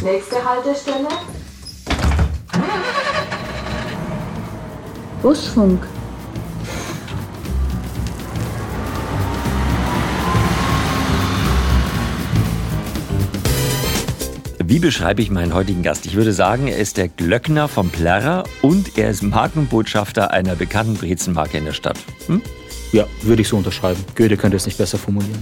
Nächste Haltestelle. Busfunk. Wie beschreibe ich meinen heutigen Gast? Ich würde sagen, er ist der Glöckner vom Plärrer und er ist Markenbotschafter einer bekannten Brezenmarke in der Stadt. Ja, würde ich so unterschreiben. Goethe könnte es nicht besser formulieren.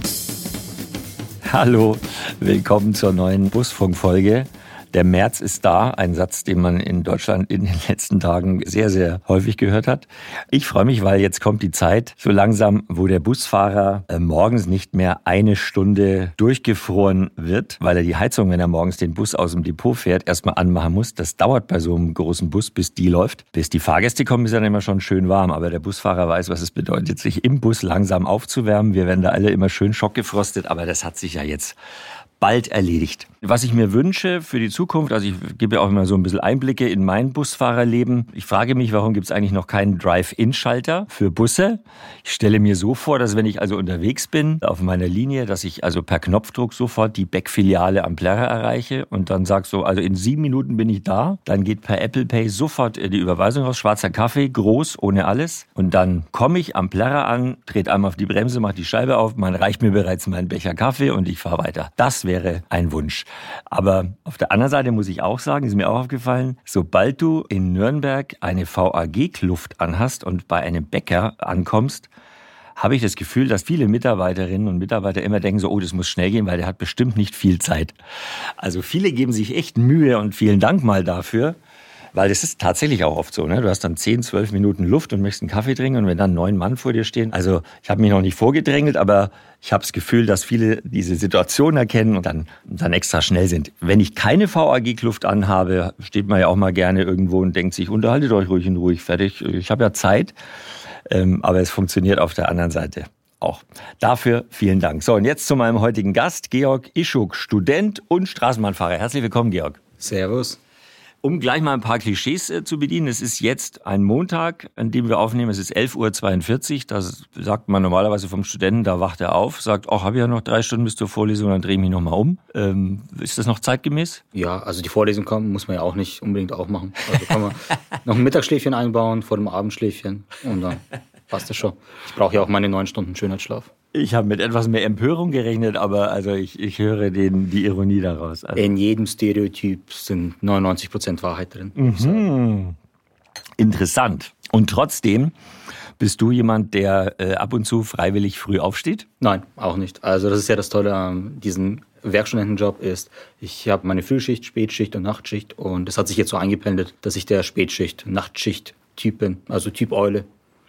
Hallo, willkommen zur neuen Busfunk-Folge. Der März ist da, ein Satz, den man in Deutschland in den letzten Tagen sehr, sehr häufig gehört hat. Ich freue mich, weil jetzt kommt die Zeit so langsam, wo der Busfahrer morgens nicht mehr eine Stunde durchgefroren wird, weil er die Heizung, wenn er morgens den Bus aus dem Depot fährt, erstmal anmachen muss. Das dauert bei so einem großen Bus, bis die läuft. Bis die Fahrgäste kommen, ist dann immer schon schön warm. Aber der Busfahrer weiß, was es bedeutet, sich im Bus langsam aufzuwärmen. Wir werden da alle immer schön schockgefrostet, aber das hat sich ja jetzt bald erledigt. Was ich mir wünsche für die Zukunft, also ich gebe ja auch immer so ein bisschen Einblicke in mein Busfahrerleben. Ich frage mich, warum gibt es eigentlich noch keinen Drive-In-Schalter für Busse? Ich stelle mir so vor, dass wenn ich also unterwegs bin auf meiner Linie, dass ich also per Knopfdruck sofort die Beck-Filiale am Plärrer erreiche und dann sage so, also in 7 Minuten bin ich da. Dann geht per Apple Pay sofort die Überweisung raus, schwarzer Kaffee, groß, ohne alles. Und dann komme ich am Plärrer an, dreht einmal auf die Bremse, macht die Scheibe auf, man reicht mir bereits meinen Becher Kaffee und ich fahre weiter. Das wäre ein Wunsch. Aber auf der anderen Seite muss ich auch sagen, ist mir auch aufgefallen, sobald du in Nürnberg eine VAG-Kluft anhast und bei einem Bäcker ankommst, habe ich das Gefühl, dass viele Mitarbeiterinnen und Mitarbeiter immer denken so, oh, das muss schnell gehen, weil der hat bestimmt nicht viel Zeit. Also viele geben sich echt Mühe und vielen Dank mal dafür. Weil das ist tatsächlich auch oft so, ne? Du hast dann 10, 12 Minuten Luft und möchtest einen Kaffee trinken und wenn dann 9 Mann vor dir stehen. Also ich habe mich noch nicht vorgedrängelt, aber ich habe das Gefühl, dass viele diese Situation erkennen und dann extra schnell sind. Wenn ich keine VAG-Kluft anhabe, steht man ja auch mal gerne irgendwo und denkt sich, unterhaltet euch ruhig und ruhig, fertig. Ich habe ja Zeit, aber es funktioniert auf der anderen Seite auch. Dafür vielen Dank. So, und jetzt zu meinem heutigen Gast, Georg Ischuk, Student und Straßenbahnfahrer. Herzlich willkommen, Georg. Servus. Um gleich mal ein paar Klischees zu bedienen, es ist jetzt ein Montag, an dem wir aufnehmen, es ist 11.42 Uhr, da sagt man normalerweise vom Studenten, da wacht er auf, sagt, ach, habe ich ja noch 3 Stunden bis zur Vorlesung, dann drehe ich mich nochmal um. Ist das noch zeitgemäß? Ja, also die Vorlesung kommen, muss man ja auch nicht unbedingt auch machen. Also kann man noch ein Mittagsschläfchen einbauen vor dem Abendschläfchen und dann passt das schon. Ich brauche ja auch meine 9 Stunden Schönheitsschlaf. Ich habe mit etwas mehr Empörung gerechnet, aber also ich höre die Ironie daraus. Also in jedem Stereotyp sind 99% Wahrheit drin. Mhm. Interessant. Und trotzdem bist du jemand, der ab und zu freiwillig früh aufsteht? Nein, auch nicht. Also das ist ja das Tolle an diesem Werkstudentenjob ist, ich habe meine Frühschicht, Spätschicht und Nachtschicht und es hat sich jetzt so eingependelt, dass ich der Spätschicht, Nachtschicht-Typ bin, also Typ Eule.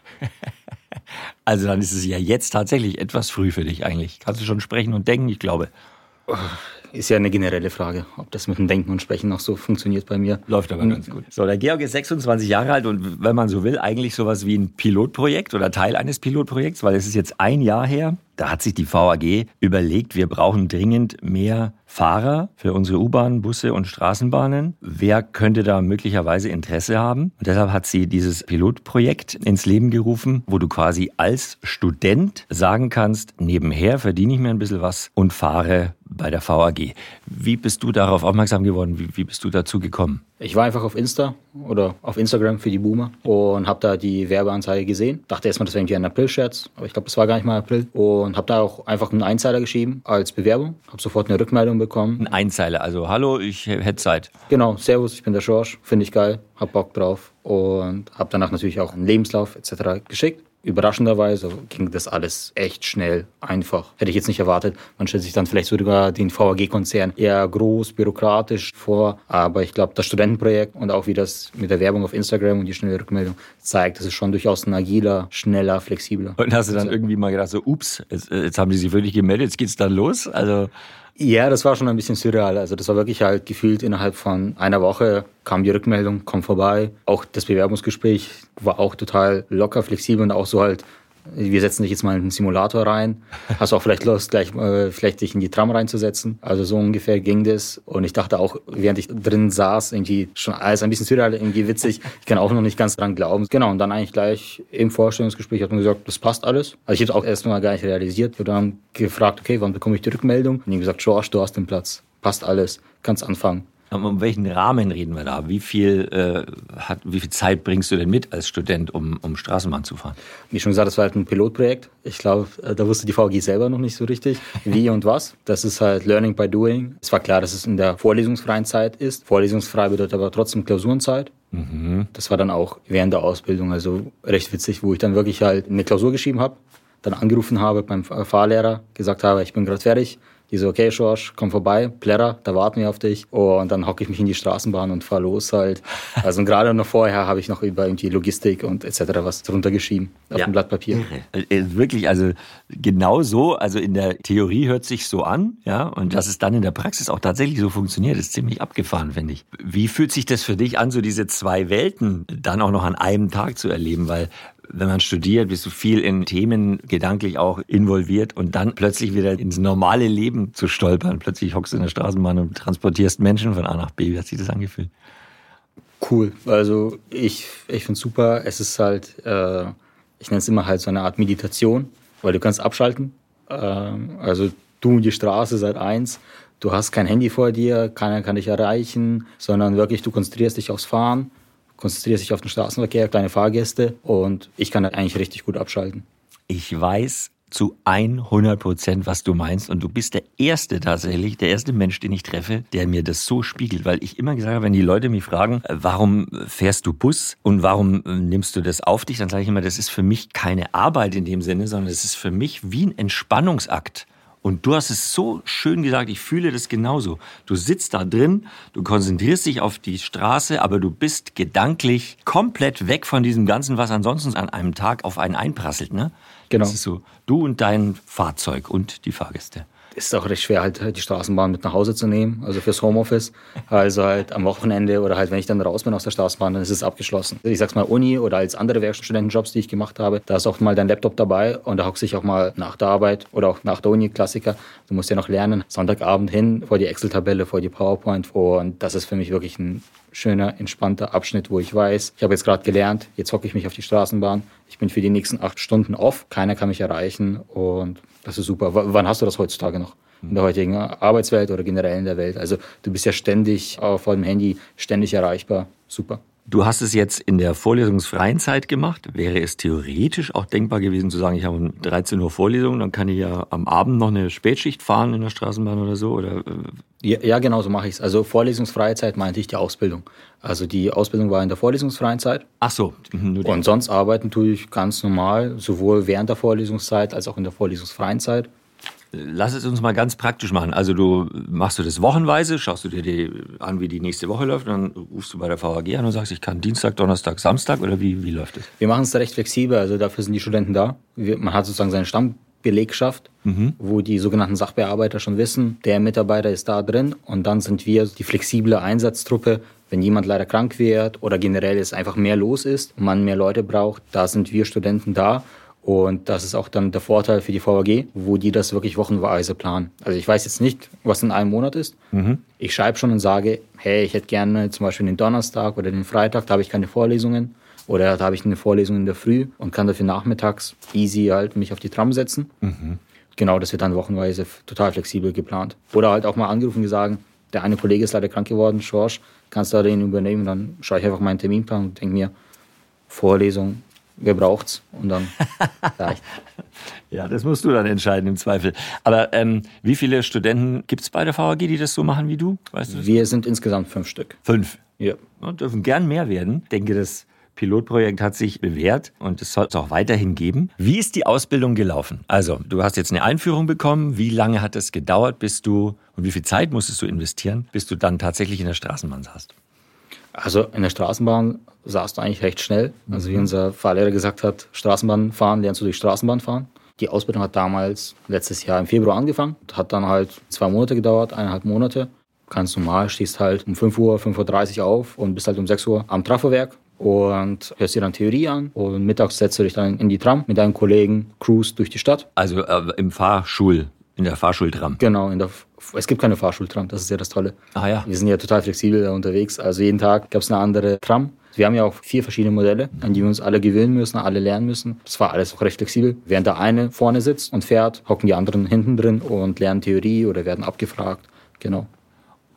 Also dann ist es ja jetzt tatsächlich etwas früh für dich eigentlich. Kannst du schon sprechen und denken, ich glaube. Ist ja eine generelle Frage, ob das mit dem Denken und Sprechen noch so funktioniert bei mir. Läuft aber ganz gut. So, der Georg ist 26 Jahre alt und wenn man so will, eigentlich sowas wie ein Pilotprojekt oder Teil eines Pilotprojekts, weil es ist jetzt 1 Jahr her. Da hat sich die VAG überlegt, wir brauchen dringend mehr Fahrer für unsere U-Bahnen, Busse und Straßenbahnen. Wer könnte da möglicherweise Interesse haben? Und deshalb hat sie dieses Pilotprojekt ins Leben gerufen, wo du quasi als Student sagen kannst, nebenher verdiene ich mir ein bisschen was und fahre bei der VAG. Wie bist du darauf aufmerksam geworden? Wie bist du dazu gekommen? Ich war einfach auf Insta oder auf Instagram für die Boomer und habe da die Werbeanzeige gesehen. Dachte erstmal, das wäre irgendwie ein April-Scherz, aber ich glaube, das war gar nicht mal April. Und habe da auch einfach einen Einzeiler geschrieben als Bewerbung. Habe sofort eine Rückmeldung bekommen. Ein Einzeiler, also hallo, ich hätte Zeit. Genau, servus, ich bin der George, finde ich geil, hab Bock drauf und habe danach natürlich auch einen Lebenslauf etc. geschickt. Überraschenderweise ging das alles echt schnell, einfach. Hätte ich jetzt nicht erwartet. Man stellt sich dann vielleicht sogar den VAG-Konzern eher groß, bürokratisch vor. Aber ich glaube, das Studentenprojekt und auch wie das mit der Werbung auf Instagram und die schnelle Rückmeldung zeigt, das ist schon durchaus ein agiler, schneller, flexibler. Und hast du dann irgendwie mal gedacht, so ups, jetzt haben die sich wirklich gemeldet, jetzt geht's dann los? Also ja, das war schon ein bisschen surreal. Also das war wirklich halt gefühlt innerhalb von einer Woche kam die Rückmeldung, komm vorbei. Auch das Bewerbungsgespräch war auch total locker, flexibel und auch so halt, wir setzen dich jetzt mal in den Simulator rein. Hast auch vielleicht Lust, gleich vielleicht dich in die Tram reinzusetzen. Also so ungefähr ging das. Und ich dachte auch, während ich drin saß, irgendwie schon alles ein bisschen surreal, irgendwie witzig. Ich kann auch noch nicht ganz dran glauben. Genau, und dann eigentlich gleich im Vorstellungsgespräch hat man gesagt, das passt alles. Also ich habe es auch erst mal gar nicht realisiert. Ich habe dann gefragt, okay, wann bekomme ich die Rückmeldung? Und ich habe gesagt, George, du hast den Platz. Passt alles, kannst anfangen. Um welchen Rahmen reden wir da? Wie viel Zeit bringst du denn mit als Student, um Straßenbahn zu fahren? Wie schon gesagt, das war halt ein Pilotprojekt. Ich glaube, da wusste die VG selber noch nicht so richtig, wie und was. Das ist halt Learning by Doing. Es war klar, dass es in der vorlesungsfreien Zeit ist. Vorlesungsfrei bedeutet aber trotzdem Klausurenzeit. Das war dann auch während der Ausbildung, also recht witzig, wo ich dann wirklich halt eine Klausur geschrieben habe, dann angerufen habe beim Fahrlehrer, gesagt habe, ich bin gerade fertig. Die so, okay, Schorsch, komm vorbei, Plärrer, da warten wir auf dich. Und dann hocke ich mich in die Straßenbahn und fahre los halt. Also gerade noch vorher habe ich noch über irgendwie Logistik und etc. was drunter geschrieben auf dem Blatt Papier. Wirklich, also genau so, also in der Theorie hört sich so an, ja, und dass es dann in der Praxis auch tatsächlich so funktioniert, ist ziemlich abgefahren, finde ich. Wie fühlt sich das für dich an, so diese zwei Welten dann auch noch an einem Tag zu erleben? Weil wenn man studiert, bist du viel in Themen gedanklich auch involviert und dann plötzlich wieder ins normale Leben zu stolpern. Plötzlich hockst du in der Straßenbahn und transportierst Menschen von A nach B. Wie hat sich das angefühlt? Cool. Also ich finde es super. Es ist halt, ich nenne es immer halt so eine Art Meditation, weil du kannst abschalten. Also du und die Straße seid eins. Du hast kein Handy vor dir, keiner kann dich erreichen, sondern wirklich du konzentrierst dich aufs Fahren. Konzentrierst dich auf den Straßenverkehr, kleine Fahrgäste und ich kann da eigentlich richtig gut abschalten. Ich weiß zu 100%, was du meinst und du bist der erste Mensch, den ich treffe, der mir das so spiegelt, weil ich immer gesagt habe, wenn die Leute mich fragen, warum fährst du Bus und warum nimmst du das auf dich, dann sage ich immer, das ist für mich keine Arbeit in dem Sinne, sondern es ist für mich wie ein Entspannungsakt. Und du hast es so schön gesagt, ich fühle das genauso. Du sitzt da drin, du konzentrierst dich auf die Straße, aber du bist gedanklich komplett weg von diesem Ganzen, was ansonsten an einem Tag auf einen einprasselt, ne? Genau. Das ist so, du und dein Fahrzeug und die Fahrgäste. Es ist auch recht schwer, halt die Straßenbahn mit nach Hause zu nehmen, also fürs Homeoffice. Also halt am Wochenende oder halt, wenn ich dann raus bin aus der Straßenbahn, dann ist es abgeschlossen. Ich sag's mal, Uni oder als andere Werkstudentenjobs, die ich gemacht habe, da ist auch mal dein Laptop dabei und da hockst du dich auch mal nach der Arbeit oder auch nach der Uni, Klassiker. Du musst ja noch lernen, Sonntagabend hin, vor die Excel-Tabelle, vor die PowerPoint. Und das ist für mich wirklich ein schöner, entspannter Abschnitt, wo ich weiß, ich habe jetzt gerade gelernt, jetzt hocke ich mich auf die Straßenbahn, ich bin für die nächsten 8 Stunden off, keiner kann mich erreichen und das ist super. Wann hast du das heutzutage noch? In der heutigen Arbeitswelt oder generell in der Welt? Also du bist ja ständig vor dem Handy, ständig erreichbar. Super. Du hast es jetzt in der vorlesungsfreien Zeit gemacht. Wäre es theoretisch auch denkbar gewesen zu sagen, ich habe um 13 Uhr Vorlesung, dann kann ich ja am Abend noch eine Spätschicht fahren in der Straßenbahn oder so? Oder? Ja, genau so mache ich es. Also vorlesungsfreie Zeit meinte ich die Ausbildung. Also die Ausbildung war in der vorlesungsfreien Zeit. Ach so. Und sonst arbeiten tue ich ganz normal, sowohl während der Vorlesungszeit als auch in der vorlesungsfreien Zeit. Lass es uns mal ganz praktisch machen. Also du machst du das wochenweise, schaust du dir an, wie die nächste Woche läuft, und dann rufst du bei der VAG an und sagst, ich kann Dienstag, Donnerstag, Samstag, oder wie läuft es? Wir machen es da recht flexibel, also dafür sind die Studenten da. Man hat sozusagen seine Stammbelegschaft, wo die sogenannten Sachbearbeiter schon wissen, der Mitarbeiter ist da drin und dann sind wir die flexible Einsatztruppe. Wenn jemand leider krank wird oder generell es einfach mehr los ist und man mehr Leute braucht, da sind wir Studenten da. Und das ist auch dann der Vorteil für die VAG, wo die das wirklich wochenweise planen. Also ich weiß jetzt nicht, was in einem Monat ist. Ich schreibe schon und sage, hey, ich hätte gerne zum Beispiel den Donnerstag oder den Freitag, da habe ich keine Vorlesungen. Oder da habe ich eine Vorlesung in der Früh und kann dafür nachmittags easy halt mich auf die Tram setzen. Genau, das wird dann wochenweise total flexibel geplant. Oder halt auch mal angerufen und sagen, der eine Kollege ist leider krank geworden, Schorsch, kannst du den übernehmen? Dann schaue ich einfach meinen Terminplan und denke mir, Vorlesung, wer braucht's? Und dann reicht. Ja, das musst du dann entscheiden im Zweifel. Aber wie viele Studenten gibt es bei der VAG, die das so machen wie du? Weißt du das? Wir sind insgesamt 5 Stück. 5? Ja. Und dürfen gern mehr werden. Ich denke, das Pilotprojekt hat sich bewährt und es soll es auch weiterhin geben. Wie ist die Ausbildung gelaufen? Also, du hast jetzt eine Einführung bekommen. Wie lange hat es gedauert, und wie viel Zeit musstest du investieren, bis du dann tatsächlich in der Straßenbahn saßt? Also in der Straßenbahn saß du eigentlich recht schnell. Also wie unser Fahrlehrer gesagt hat, Straßenbahn fahren, lernst du durch Straßenbahn fahren. Die Ausbildung hat damals, letztes Jahr im Februar angefangen. Hat dann halt 2 Monate gedauert, 1,5 Monate. Ganz normal, stehst halt um 5 Uhr, 5.30 Uhr auf und bist halt um 6 Uhr am Trafowerk und hörst dir dann Theorie an. Und mittags setzt du dich dann in die Tram mit deinen Kollegen, cruise durch die Stadt. Also in der Fahrschultram? Genau, es gibt keine Fahrschultram, das ist ja das Tolle. Ah ja. Wir sind ja total flexibel unterwegs, also jeden Tag gab es eine andere Tram. Wir haben ja auch 4 verschiedene Modelle, an die wir uns alle gewöhnen müssen, alle lernen müssen. Das war alles auch recht flexibel. Während der eine vorne sitzt und fährt, hocken die anderen hinten drin und lernen Theorie oder werden abgefragt. Genau.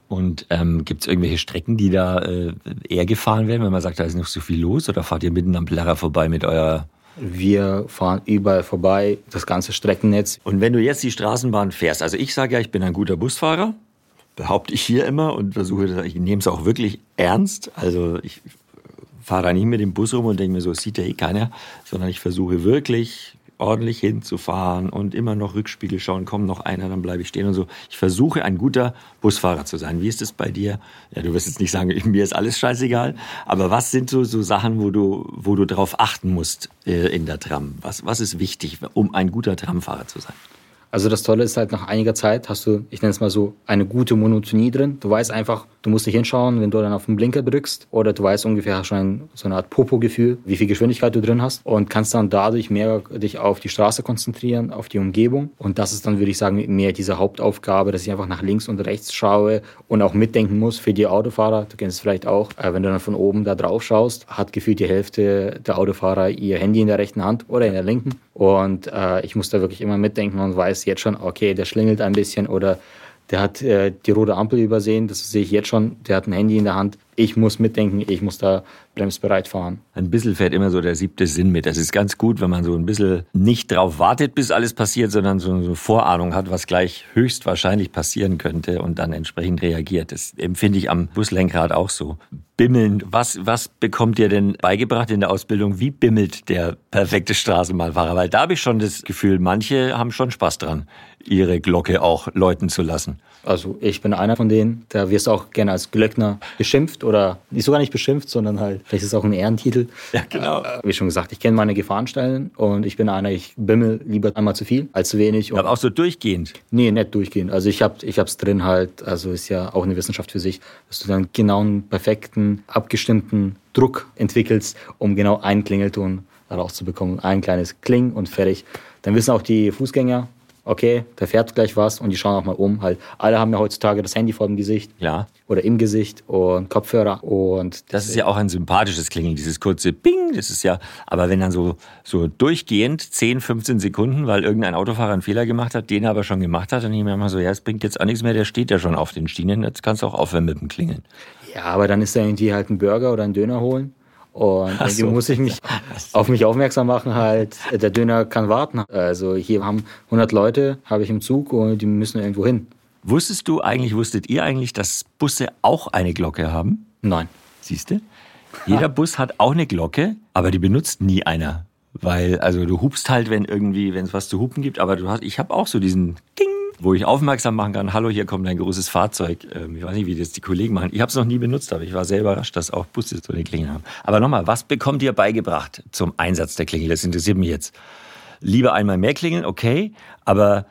Und gibt es irgendwelche Strecken, die da eher gefahren werden, wenn man sagt, da ist noch so viel los? Oder fahrt ihr mitten am Plärrer vorbei mit eurer... Wir fahren überall vorbei, das ganze Streckennetz. Und wenn du jetzt die Straßenbahn fährst, also ich sage ja, ich bin ein guter Busfahrer, behaupte ich hier immer und versuche, ich nehme es auch wirklich ernst. Also ich fahre da nicht mit dem Bus rum und denke mir so, es sieht ja eh keiner, sondern ich versuche wirklich ordentlich hinzufahren und immer noch Rückspiegel schauen, kommt noch einer, dann bleibe ich stehen und so. Ich versuche, ein guter Busfahrer zu sein. Wie ist es bei dir? Ja, du wirst jetzt nicht sagen, mir ist alles scheißegal, aber was sind so Sachen, wo du drauf achten musst in der Tram? Was ist wichtig, um ein guter Tramfahrer zu sein? Also das Tolle ist halt, nach einiger Zeit hast du, ich nenne es mal so, eine gute Monotonie drin. Du weißt einfach, du musst nicht hinschauen, wenn du dann auf den Blinker drückst. Oder du weißt ungefähr, hast schon so eine Art Popo-Gefühl, wie viel Geschwindigkeit du drin hast. Und kannst dann dadurch mehr dich auf die Straße konzentrieren, auf die Umgebung. Und das ist dann, würde ich sagen, mehr diese Hauptaufgabe, dass ich einfach nach links und rechts schaue und auch mitdenken muss für die Autofahrer. Du kennst es vielleicht auch, wenn du dann von oben da drauf schaust, hat gefühlt die Hälfte der Autofahrer ihr Handy in der rechten Hand oder in der linken. Und ich muss da wirklich immer mitdenken und weiß jetzt schon, okay, der schlingelt ein bisschen oder der hat die rote Ampel übersehen, das sehe ich jetzt schon, der hat ein Handy in der Hand. Ich muss mitdenken, ich muss da bremsbereit fahren. Ein bisschen fährt immer so der 7. Sinn mit. Das ist ganz gut, wenn man so ein bisschen nicht drauf wartet, bis alles passiert, sondern so eine Vorahnung hat, was gleich höchstwahrscheinlich passieren könnte und dann entsprechend reagiert. Das empfinde ich am Buslenkrad auch so. Bimmeln, was bekommt ihr denn beigebracht in der Ausbildung? Wie bimmelt der perfekte Straßenbahnfahrer? Weil da habe ich schon das Gefühl, manche haben schon Spaß dran, ihre Glocke auch läuten zu lassen. Also ich bin einer von denen, da wirst du auch gerne als Glöckner beschimpft oder sogar nicht beschimpft, sondern halt, vielleicht ist es auch ein Ehrentitel. Ja, genau. Wie schon gesagt, ich kenne meine Gefahrenstellen und ich bin einer, ich bimmel lieber einmal zu viel als zu wenig. Aber auch so durchgehend? Nee, nicht durchgehend. Also ich hab's drin halt, also ist ja auch eine Wissenschaft für sich, dass du dann genau einen perfekten, abgestimmten Druck entwickelst, um genau einen Klingelton rauszubekommen. Ein kleines Kling und fertig. Dann wissen auch die Fußgänger, okay, da fährt gleich was und die schauen auch mal um. Halt, alle haben ja heutzutage das Handy vor dem Gesicht. Ja. Oder im Gesicht und Kopfhörer. Und das ist ja auch ein sympathisches Klingeln, dieses kurze Ping, das ist ja, aber wenn dann so durchgehend 10, 15 Sekunden, weil irgendein Autofahrer einen Fehler gemacht hat, den er aber schon gemacht hat, dann denke ich mir immer so, ja, es bringt jetzt auch nichts mehr, der steht ja schon auf den Schienen, jetzt kannst du auch aufhören mit dem Klingeln. Ja, aber dann ist da irgendwie halt ein Burger oder ein Döner holen. Und irgendwie muss ich mich auf mich aufmerksam machen, halt, der Döner kann warten. Also hier haben 100 Leute, habe ich im Zug und die müssen irgendwo hin. Wusstet ihr eigentlich, dass Busse auch eine Glocke haben? Nein. Siehst du? Jeder Bus hat auch eine Glocke, aber die benutzt nie einer. Weil, also du hupst halt, wenn es was zu hupen gibt, aber ich habe auch so diesen Ding, wo ich aufmerksam machen kann, hallo, hier kommt ein großes Fahrzeug. Ich weiß nicht, wie das die Kollegen machen. Ich habe es noch nie benutzt, aber ich war sehr überrascht, dass auch Busse so eine Klingel haben. Aber nochmal, was bekommt ihr beigebracht zum Einsatz der Klingel? Das interessiert mich jetzt. Lieber einmal mehr klingeln, okay, aber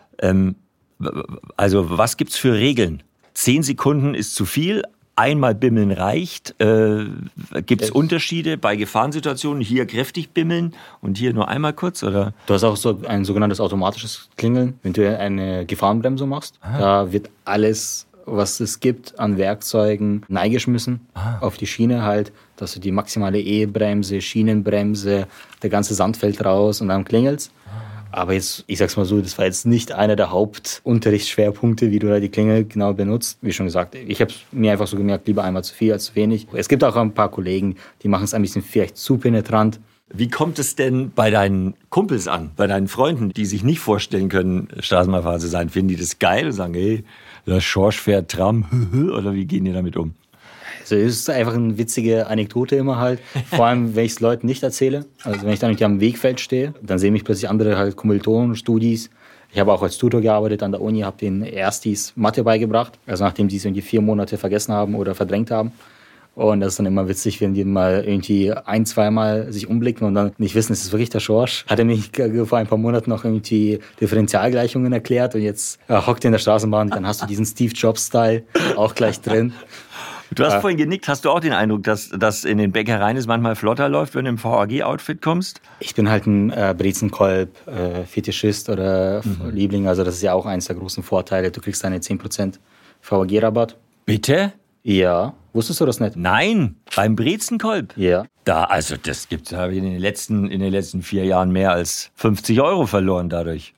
also was gibt's für Regeln? 10 Sekunden ist zu viel, einmal bimmeln reicht. Gibt es Unterschiede bei Gefahrensituationen? Hier kräftig bimmeln und hier nur einmal kurz? Oder? Du hast auch so ein sogenanntes automatisches Klingeln. Wenn du eine Gefahrenbremsung machst, da wird alles, was es gibt an Werkzeugen, neigeschmissen auf die Schiene halt, dass du die maximale E-Bremse, Schienenbremse, der ganze Sand fällt raus und dann klingelst. Aber jetzt, ich sag's mal so, das war jetzt nicht einer der Hauptunterrichtsschwerpunkte, wie du da die Klingel genau benutzt. Wie schon gesagt, ich habe mir einfach so gemerkt, lieber einmal zu viel als zu wenig. Es gibt auch ein paar Kollegen, die machen es ein bisschen vielleicht zu penetrant. Wie kommt es denn bei deinen Kumpels an, bei deinen Freunden, die sich nicht vorstellen können, Straßenbahnfahrer zu sein? Finden die das geil und sagen, hey, das Schorsch fährt Tram, oder wie gehen die damit um? Also es ist einfach eine witzige Anekdote immer halt. Vor allem, wenn ich es Leuten nicht erzähle. Also wenn ich dann am Wegfeld stehe, dann sehen mich plötzlich andere halt Kommilitonen, Studis. Ich habe auch als Tutor gearbeitet an der Uni, habe den Erstis Mathe beigebracht. Also nachdem die es irgendwie 4 Monate vergessen haben oder verdrängt haben. Und das ist dann immer witzig, wenn die mal irgendwie 1-, 2-mal sich umblicken und dann nicht wissen, ist es wirklich der Schorsch? Hat er mich vor ein paar Monaten noch irgendwie Differentialgleichungen erklärt und jetzt hockt er in der Straßenbahn, dann hast du diesen Steve Jobs-Style auch gleich drin. Du hast vorhin genickt. Hast du auch den Eindruck, dass das in den Bäckereien es manchmal flotter läuft, wenn du im VAG-Outfit kommst? Ich bin halt ein Brezenkolb, Fetischist oder Liebling. Also das ist ja auch eines der großen Vorteile. Du kriegst einen 10% VAG-Rabatt. Bitte? Ja. Wusstest du das nicht? Nein, beim Brezenkolb? Ja. Also das habe ich in den letzten 4 Jahren mehr als 50 € verloren dadurch.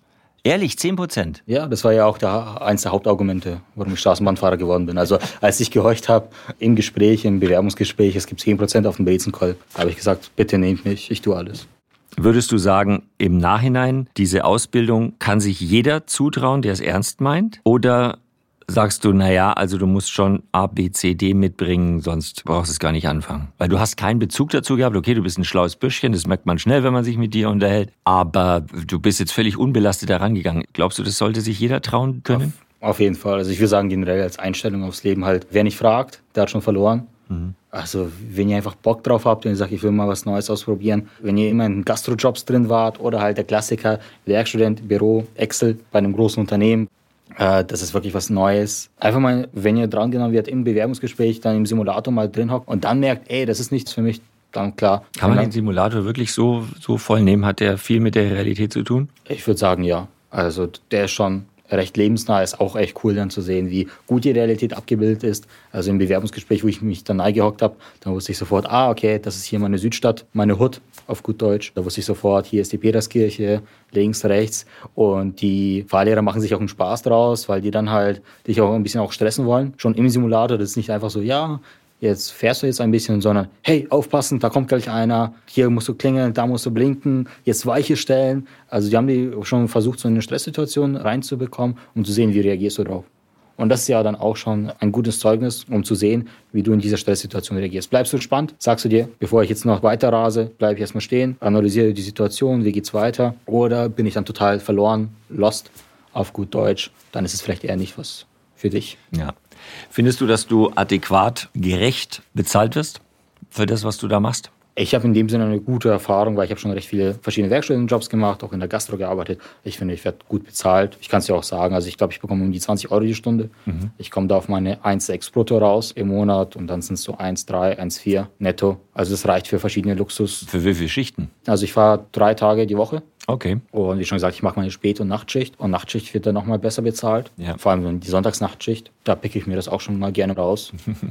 Ehrlich, 10%? Ja, das war ja auch eins der Hauptargumente, warum ich Straßenbahnfahrer geworden bin. Also als ich gehorcht habe im Bewerbungsgespräch, es gibt 10% auf den Brezenkolb, habe ich gesagt, bitte nehmt mich, ich tue alles. Würdest du sagen, im Nachhinein, diese Ausbildung kann sich jeder zutrauen, der es ernst meint? Oder sagst du, naja, also du musst schon A, B, C, D mitbringen, sonst brauchst du es gar nicht anfangen? Weil du hast keinen Bezug dazu gehabt. Okay, du bist ein schlaues Büschchen, das merkt man schnell, wenn man sich mit dir unterhält. Aber du bist jetzt völlig unbelastet herangegangen. Glaubst du, das sollte sich jeder trauen können? Auf jeden Fall. Also ich würde sagen, generell als Einstellung aufs Leben halt, wer nicht fragt, der hat schon verloren. Also wenn ihr einfach Bock drauf habt und ihr sagt, ich will mal was Neues ausprobieren, wenn ihr immer in Gastrojobs drin wart oder halt der Klassiker, Werkstudent, Büro, Excel bei einem großen Unternehmen, das ist wirklich was Neues. Einfach mal, wenn ihr drangenommen werdet im Bewerbungsgespräch, dann im Simulator mal drin hockt und dann merkt, ey, das ist nichts für mich, dann klar. Kann man den Simulator wirklich so voll nehmen? Hat der viel mit der Realität zu tun? Ich würde sagen, ja. Also der ist schon recht lebensnah, ist auch echt cool dann zu sehen, wie gut die Realität abgebildet ist. Also im Bewerbungsgespräch, wo ich mich dann eingehockt habe, dann wusste ich sofort, okay, das ist hier meine Südstadt, meine Hut auf gut Deutsch. Da wusste ich sofort, hier ist die Peterskirche, links, rechts. Und die Fahrlehrer machen sich auch einen Spaß draus, weil die dann halt dich auch ein bisschen auch stressen wollen. Schon im Simulator, das ist nicht einfach so, ja, jetzt fährst du jetzt ein bisschen, sondern hey, aufpassen, da kommt gleich einer, hier musst du klingeln, da musst du blinken, jetzt Weiche stellen. Also die haben die schon versucht, so eine Stresssituation reinzubekommen, um zu sehen, wie reagierst du drauf. Und das ist ja dann auch schon ein gutes Zeugnis, um zu sehen, wie du in dieser Stresssituation reagierst. Bleibst du entspannt? Sagst du dir, bevor ich jetzt noch weiter rase, bleibe ich erstmal stehen, analysiere die Situation, wie geht's weiter? Oder bin ich dann total verloren, lost, auf gut Deutsch? Dann ist es vielleicht eher nicht was für dich. Ja. Findest du, dass du adäquat, gerecht bezahlt wirst für das, was du da machst? Ich habe in dem Sinne eine gute Erfahrung, weil ich habe schon recht viele verschiedene Werkstudentenjobs gemacht, auch in der Gastro gearbeitet. Ich finde, ich werde gut bezahlt. Ich kann es dir auch sagen, also ich glaube, ich bekomme um die 20 Euro die Stunde. Ich komme da auf meine 1,6 brutto raus im Monat und dann sind es so 1,3, 1,4 netto. Also das reicht für verschiedene Luxus. Für wie viele Schichten? Also ich fahre 3 Tage die Woche. Okay. Und wie schon gesagt, ich mache meine Spät- und Nachtschicht. Und Nachtschicht wird dann nochmal besser bezahlt. Ja. Vor allem die Sonntagsnachtschicht. Da picke ich mir das auch schon mal gerne raus.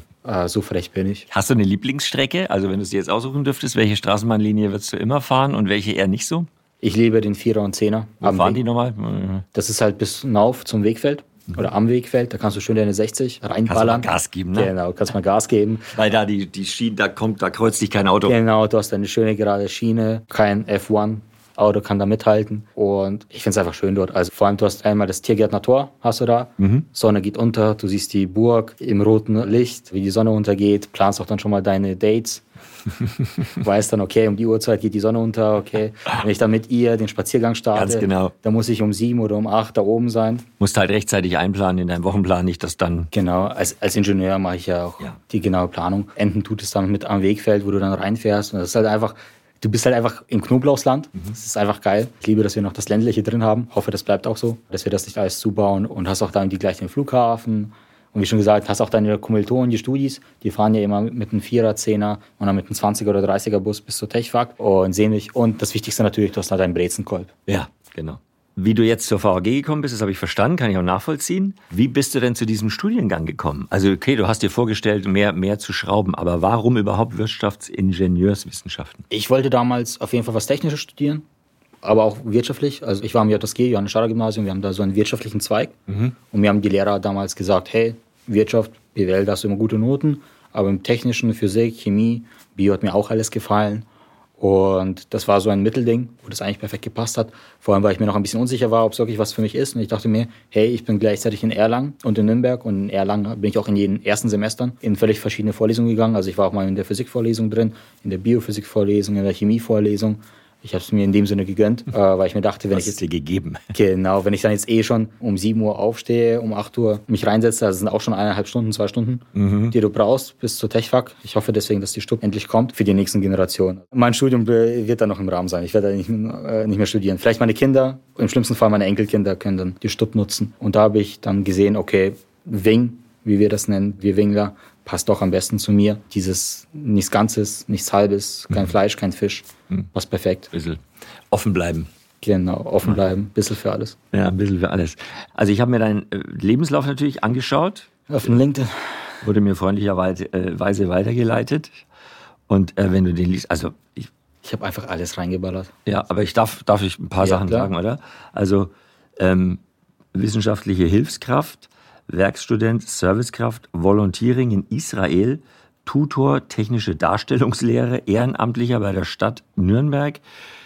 So frech bin ich. Hast du eine Lieblingsstrecke? Also wenn du es dir jetzt aussuchen dürftest, welche Straßenbahnlinie würdest du immer fahren und welche eher nicht so? Ich liebe den 4er und 10er. Wo fahren die nochmal? Das ist halt bis hinauf zum Wegfeld. Oder am Wegfeld, da kannst du schön deine 60 reinballern. Kannst du mal Gas geben, ne? Genau, kannst mal Gas geben. Weil da die Schiene, da kreuzt dich kein Auto. Genau, du hast eine schöne gerade Schiene, kein F1-Auto kann da mithalten. Und ich finde es einfach schön dort. Also vor allem, du hast einmal das Tiergärtner Tor, hast du da. Sonne geht unter, du siehst die Burg im roten Licht, wie die Sonne untergeht, planst auch dann schon mal deine Dates. Weißt dann, okay, um die Uhrzeit geht die Sonne unter, okay. Wenn ich dann mit ihr den Spaziergang starte, Ganz genau. dann muss ich um 7 oder um 8 da oben sein. Musst halt rechtzeitig einplanen in deinem Wochenplan, nicht dass dann... Genau, als Ingenieur mache ich ja auch die genaue Planung. Enden tut es dann mit am Wegfeld, wo du dann reinfährst. Und das ist halt einfach, du bist halt einfach im Knoblauchsland. Das ist einfach geil. Ich liebe, dass wir noch das Ländliche drin haben. Hoffe, das bleibt auch so, dass wir das nicht alles zubauen. Und hast auch dann die gleichen Flughafen. Und wie schon gesagt, hast auch deine Kommilitonen, die Studis, die fahren ja immer mit einem 4er, 10er und dann mit einem 20er oder 30er Bus bis zur Techfak und sehen dich. Und das Wichtigste natürlich, du hast da deinen Brezenkolb. Ja, genau. Wie du jetzt zur VAG gekommen bist, das habe ich verstanden, kann ich auch nachvollziehen. Wie bist du denn zu diesem Studiengang gekommen? Also okay, du hast dir vorgestellt, mehr zu schrauben, aber warum überhaupt Wirtschaftsingenieurswissenschten? Ich wollte damals auf jeden Fall was Technisches studieren, aber auch wirtschaftlich. Also ich war am JSG, Johannes Schader Gymnasium, wir haben da so einen wirtschaftlichen Zweig. Und mir haben die Lehrer damals gesagt, hey, Wirtschaft, BWL, da hast du immer gute Noten, aber im Technischen, Physik, Chemie, Bio hat mir auch alles gefallen. Und das war so ein Mittelding, wo das eigentlich perfekt gepasst hat. Vor allem, weil ich mir noch ein bisschen unsicher war, ob es wirklich was für mich ist. Und ich dachte mir, hey, ich bin gleichzeitig in Erlangen und in Nürnberg. Und in Erlangen bin ich auch in den ersten Semestern in völlig verschiedene Vorlesungen gegangen. Also ich war auch mal in der Physikvorlesung drin, in der Biophysikvorlesung, in der Chemievorlesung. Ich habe es mir in dem Sinne gegönnt, weil ich mir dachte, wenn ich jetzt dir gegeben. Genau, wenn ich dann jetzt schon um 7 Uhr aufstehe, um 8 Uhr mich reinsetze, das sind auch schon 1,5 Stunden, 2 Stunden, die du brauchst bis zur Techfak. Ich hoffe deswegen, dass die Stub endlich kommt für die nächsten Generationen. Mein Studium wird dann noch im Rahmen sein. Ich werde nicht mehr studieren. Vielleicht meine Kinder, im schlimmsten Fall meine Enkelkinder können dann die Stub nutzen. Und da habe ich dann gesehen, okay, Wing, wie wir das nennen, wir Wingler, passt doch am besten zu mir. Dieses nichts Ganzes, nichts Halbes, kein Fleisch, kein Fisch. Passt perfekt. Ein bisschen offen bleiben. Genau, offen bleiben. Ein bisschen für alles. Ja, ein bisschen für alles. Also ich habe mir deinen Lebenslauf natürlich angeschaut. Auf dem LinkedIn. Wurde mir freundlicherweise weitergeleitet. Und wenn du den liest, also ich habe einfach alles reingeballert. Ja, aber darf ich ein paar Sachen klar sagen, oder? Also Wissenschaftliche Hilfskraft, Werkstudent, Servicekraft, Volontiering in Israel, Tutor, technische Darstellungslehre, Ehrenamtlicher bei der Stadt Nürnberg,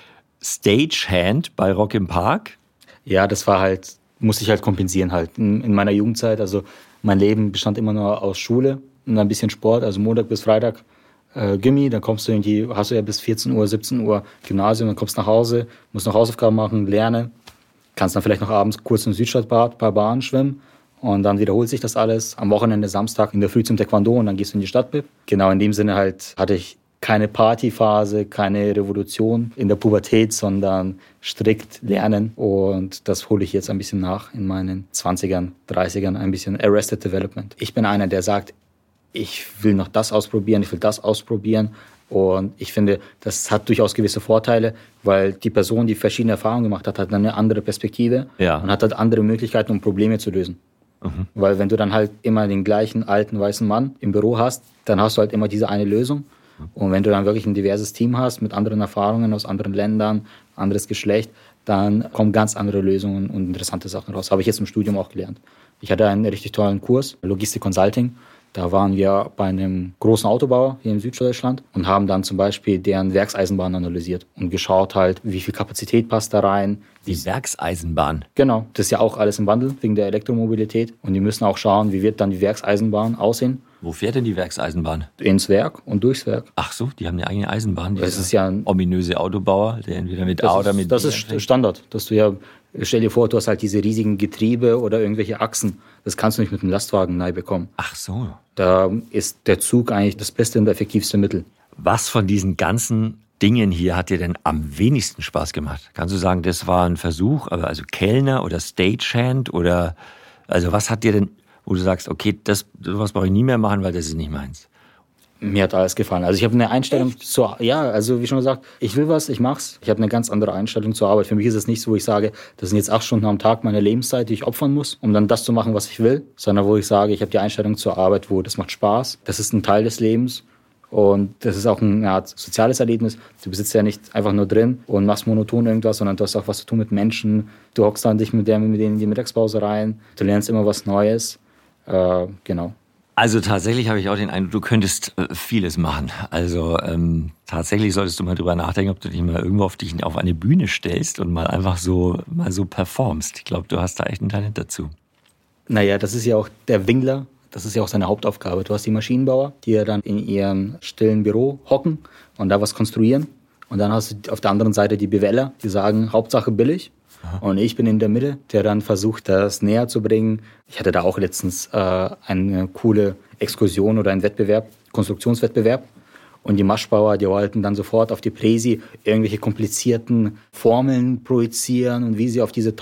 Stagehand bei Rock im Park. Ja, das war halt, musste ich halt kompensieren halt in meiner Jugendzeit. Also mein Leben bestand immer nur aus Schule und ein bisschen Sport, also Montag bis Freitag Gymi, dann kommst du irgendwie, hast du ja bis 14 Uhr, 17 Uhr Gymnasium, dann kommst du nach Hause, musst noch Hausaufgaben machen, lernen, kannst dann vielleicht noch abends kurz im Südstadtbad, ein paar Bahnen schwimmen und dann wiederholt sich das alles. Am Wochenende, Samstag in der Früh zum Taekwondo und dann gehst du in die Stadtbib. Genau in dem Sinne halt hatte ich keine Partyphase, keine Revolution in der Pubertät, sondern strikt lernen. Und das hole ich jetzt ein bisschen nach in meinen 20ern, 30ern, ein bisschen Arrested Development. Ich bin einer, der sagt, ich will noch das ausprobieren, ich will das ausprobieren. Und ich finde, das hat durchaus gewisse Vorteile, weil die Person, die verschiedene Erfahrungen gemacht hat, hat eine andere Perspektive und hat halt andere Möglichkeiten, um Probleme zu lösen. Weil wenn du dann halt immer den gleichen alten weißen Mann im Büro hast, dann hast du halt immer diese eine Lösung. Und wenn du dann wirklich ein diverses Team hast mit anderen Erfahrungen aus anderen Ländern, anderes Geschlecht, dann kommen ganz andere Lösungen und interessante Sachen raus. Habe ich jetzt im Studium auch gelernt. Ich hatte einen richtig tollen Kurs, Logistik Consulting. Da waren wir bei einem großen Autobauer hier in Süddeutschland und haben dann zum Beispiel deren Werkseisenbahn analysiert und geschaut halt, wie viel Kapazität passt da rein. Die Werkseisenbahn? Genau, das ist ja auch alles im Wandel wegen der Elektromobilität. Und die müssen auch schauen, wie wird dann die Werkseisenbahn aussehen. Wo fährt denn die Werkseisenbahn? Ins Werk und durchs Werk. Ach so, die haben eine eigene Eisenbahn. Das ist ja ein ominöse Autobauer, der entweder mit A oder mit B. Das ist Standard, dass du ja, stell dir vor, du hast halt diese riesigen Getriebe oder irgendwelche Achsen. Das kannst du nicht mit einem Lastwagen neu bekommen. Ach so. Da ist der Zug eigentlich das beste und effektivste Mittel. Was von diesen ganzen Dingen hier hat dir denn am wenigsten Spaß gemacht? Kannst du sagen, das war ein Versuch, also Kellner oder Stagehand oder, also was hat dir denn, wo du sagst, okay, sowas brauche ich nie mehr machen, weil das ist nicht meins? Mir hat alles gefallen. Also ich habe eine Einstellung also wie schon gesagt, ich will was, ich mach's. Ich habe eine ganz andere Einstellung zur Arbeit. Für mich ist es nicht so, wo ich sage, das sind jetzt 8 Stunden am Tag meiner Lebenszeit, die ich opfern muss, um dann das zu machen, was ich will, sondern wo ich sage, ich habe die Einstellung zur Arbeit, wo das macht Spaß. Das ist ein Teil des Lebens und das ist auch eine Art soziales Erlebnis. Du sitzt ja nicht einfach nur drin und machst monoton irgendwas, sondern du hast auch was zu tun mit Menschen. Du hockst dann dich mit denen in die Mittagspause rein. Du lernst immer was Neues. Genau. Also tatsächlich habe ich auch den Eindruck, du könntest vieles machen. Also tatsächlich solltest du mal drüber nachdenken, ob du dich mal irgendwo auf eine Bühne stellst und mal einfach so performst. Ich glaube, du hast da echt ein Talent dazu. Naja, das ist ja auch der Wingler. Das ist ja auch seine Hauptaufgabe. Du hast die Maschinenbauer, die ja dann in ihrem stillen Büro hocken und da was konstruieren. Und dann hast du auf der anderen Seite die Beweller, die sagen, Hauptsache billig. Und ich bin in der Mitte, der dann versucht, das näher zu bringen. Ich hatte da auch letztens eine coole Exkursion oder einen Wettbewerb, Konstruktionswettbewerb. Und die Maschbauer, die wollten dann sofort auf die Präsi irgendwelche komplizierten Formeln projizieren und wie sie auf diese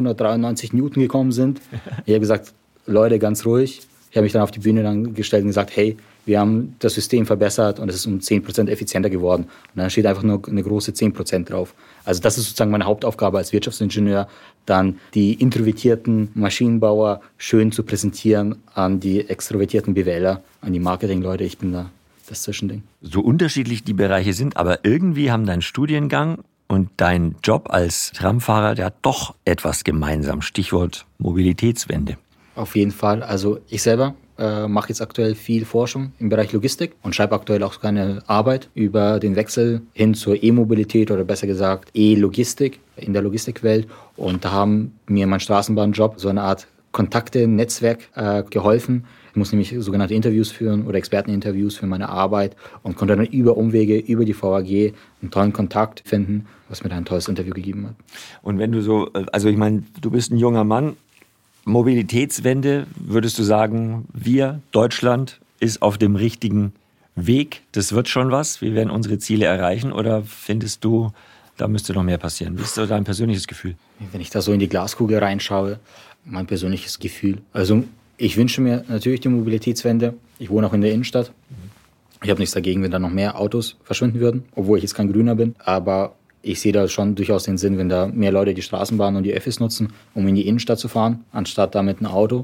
1693 Newton gekommen sind. Ich habe gesagt, Leute, ganz ruhig. Ich habe mich dann auf die Bühne dann gestellt und gesagt, hey, wir haben das System verbessert und es ist um 10% effizienter geworden. Und dann steht einfach nur eine große 10% drauf. Also das ist sozusagen meine Hauptaufgabe als Wirtschaftsingenieur, dann die introvertierten Maschinenbauer schön zu präsentieren an die extrovertierten BWLer, an die Marketingleute. Ich bin da das Zwischending. So unterschiedlich die Bereiche sind, aber irgendwie haben dein Studiengang und dein Job als Tramfahrer, der hat doch etwas gemeinsam. Stichwort Mobilitätswende. Auf jeden Fall. Also ich selber mache jetzt aktuell viel Forschung im Bereich Logistik und schreibe aktuell auch eine Arbeit über den Wechsel hin zur E-Mobilität oder besser gesagt E-Logistik in der Logistikwelt. Und da haben mir mein Straßenbahnjob so eine Art Kontakte-Netzwerk geholfen. Ich muss nämlich sogenannte Interviews führen oder Experteninterviews für meine Arbeit und konnte dann über Umwege, über die VAG einen tollen Kontakt finden, was mir da ein tolles Interview gegeben hat. Und wenn du so, also ich meine, du bist ein junger Mann, Mobilitätswende, würdest du sagen, Deutschland ist auf dem richtigen Weg, das wird schon was, wir werden unsere Ziele erreichen, oder findest du, da müsste noch mehr passieren? Wie ist so dein persönliches Gefühl? Wenn ich da so in die Glaskugel reinschaue, mein persönliches Gefühl, also ich wünsche mir natürlich die Mobilitätswende, ich wohne auch in der Innenstadt, ich habe nichts dagegen, wenn da noch mehr Autos verschwinden würden, obwohl ich jetzt kein Grüner bin, aber ich sehe da schon durchaus den Sinn, wenn da mehr Leute die Straßenbahn und die Öffis nutzen, um in die Innenstadt zu fahren, anstatt da mit einem Auto.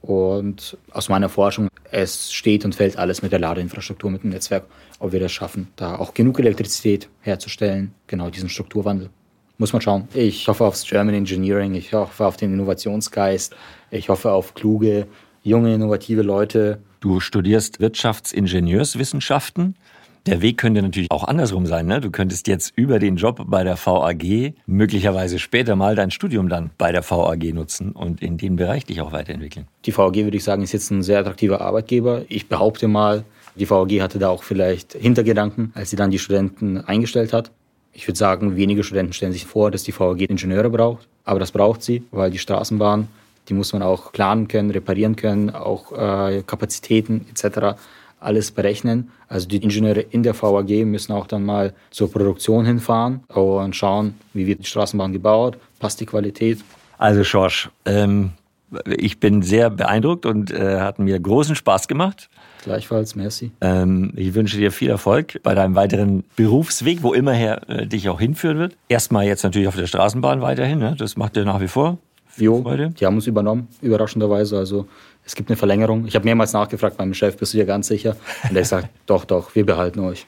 Und aus meiner Forschung, es steht und fällt alles mit der Ladeinfrastruktur, mit dem Netzwerk, ob wir das schaffen, da auch genug Elektrizität herzustellen, genau diesen Strukturwandel. Muss man schauen. Ich hoffe aufs German Engineering, ich hoffe auf den Innovationsgeist, ich hoffe auf kluge, junge, innovative Leute. Du studierst Wirtschaftsingenieurswissenschaften. Der Weg könnte natürlich auch andersrum sein, ne? Du könntest jetzt über den Job bei der VAG möglicherweise später mal dein Studium dann bei der VAG nutzen und in dem Bereich dich auch weiterentwickeln. Die VAG, würde ich sagen, ist jetzt ein sehr attraktiver Arbeitgeber. Ich behaupte mal, die VAG hatte da auch vielleicht Hintergedanken, als sie dann die Studenten eingestellt hat. Ich würde sagen, wenige Studenten stellen sich vor, dass die VAG Ingenieure braucht. Aber das braucht sie, weil die Straßenbahn, die muss man auch planen können, reparieren können, auch Kapazitäten etc. alles berechnen. Also die Ingenieure in der VAG müssen auch dann mal zur Produktion hinfahren und schauen, wie wird die Straßenbahn gebaut, passt die Qualität. Also Schorsch, ich bin sehr beeindruckt und hat mir großen Spaß gemacht. Gleichfalls, merci. Ich wünsche dir viel Erfolg bei deinem weiteren Berufsweg, wo immerher dich auch hinführen wird. Erstmal jetzt natürlich auf der Straßenbahn weiterhin, ne? Das macht dir nach wie vor Freude. Die haben uns übernommen, überraschenderweise. Also es gibt eine Verlängerung. Ich habe mehrmals nachgefragt beim Chef, bist du dir ganz sicher? Und er sagt, doch, wir behalten euch.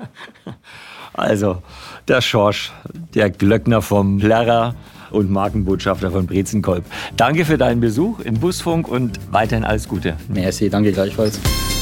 Also, der Schorsch, der Glöckner vom Plärrer und Markenbotschafter von Brezenkolb. Danke für deinen Besuch im Busfunk und weiterhin alles Gute. Merci, danke gleichfalls.